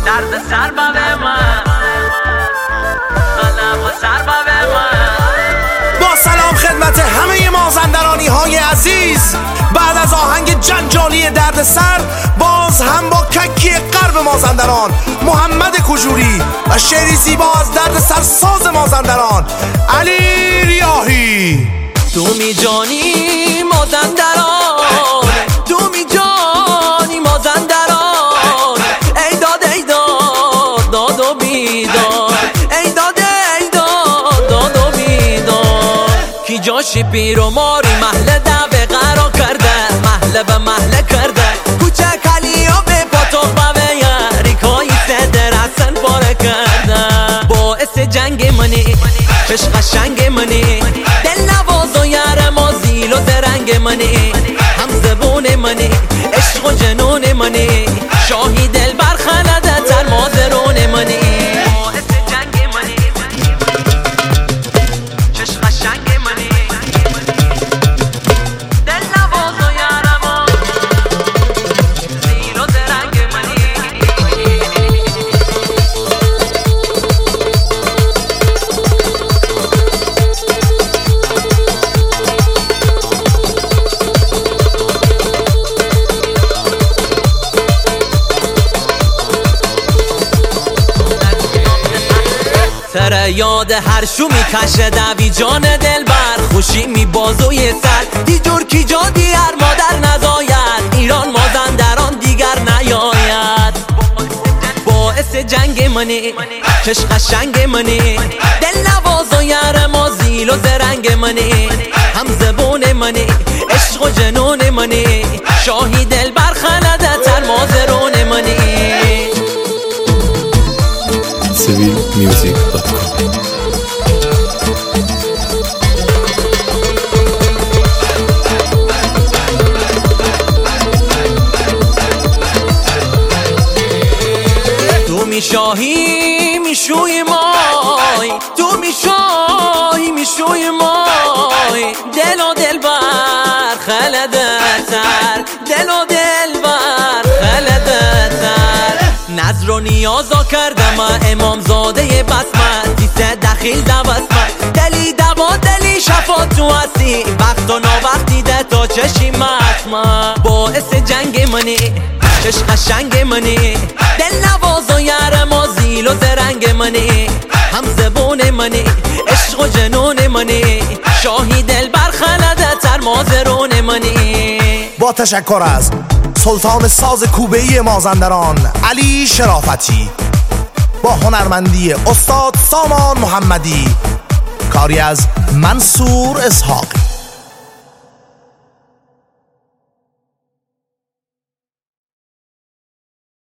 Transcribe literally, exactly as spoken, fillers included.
درد سر با به من قلب و سر با به من. با سلام خدمت همه مازندرانی های عزیز، بعد از آهنگ جنجالی درد سر باز هم با ککی غرب مازندران محمد کجوری و شعری زیبا از درد سر ساز مازندران علی ریاحی. تو می جانی مازندران، تو می جانی مازندران، ای داد ای داد داد و بیداد، ای داد ای داد داد و بیداد. کی جاشی پیر و ماری محله دعوه قرار کرده، محله به محله کرده، کوچک علی و به پاتوق به یاری کایی صدر حسن پاره کرده. باعث جنگ منی چش قشنگ منی، دل نواز و یار ما زیل و درنگ منی، هم زبون منی عشق و جنون منی، شاهی دل برخلده تر مازرون منی. باعث جنگ منی چش قشنگ منی، دل نواز و یار ما زیل و درنگ منی. سر یاد هر شو میکشه دوی جان دل بر، خوشی می بازوی سر دیجور کی جا دیگر مادر نزاید، ایران مازندران دیگر نیاید. باعث جنگ منی چش قشنگ منی، دل نواز و یار ما زیل و زرنگ منی، هم زبون منی عشق و جنون منی، شاهی دل برخلده تر مازرون منی. سویل میوزیک دات کام. تو میشاهی میشوی مای، تو میشاهی میشوی مای، دل و دل بر خلده تر، دل و دل بر خلده تر. نظر و نیازا کردم امام زاده بسمت، دیسه دخیل دوستمت، دلی دوا دلی شفا تو هستی، وقت و ناوقتی ده تا چشی مطمع. باعث جنگ منی چش قشنگ منی، دل نواز و یار ما زیل و زرنگ منی، هم زبون منی عشق و جنون منی، شاهی دل برخلده تر مازرون منی. با تشکر از سلطان ساز کوبه‌ای مازندران علی شرافتی، با هنرمندی استاد سامان محمدی، کاری از منصور اسحاقی.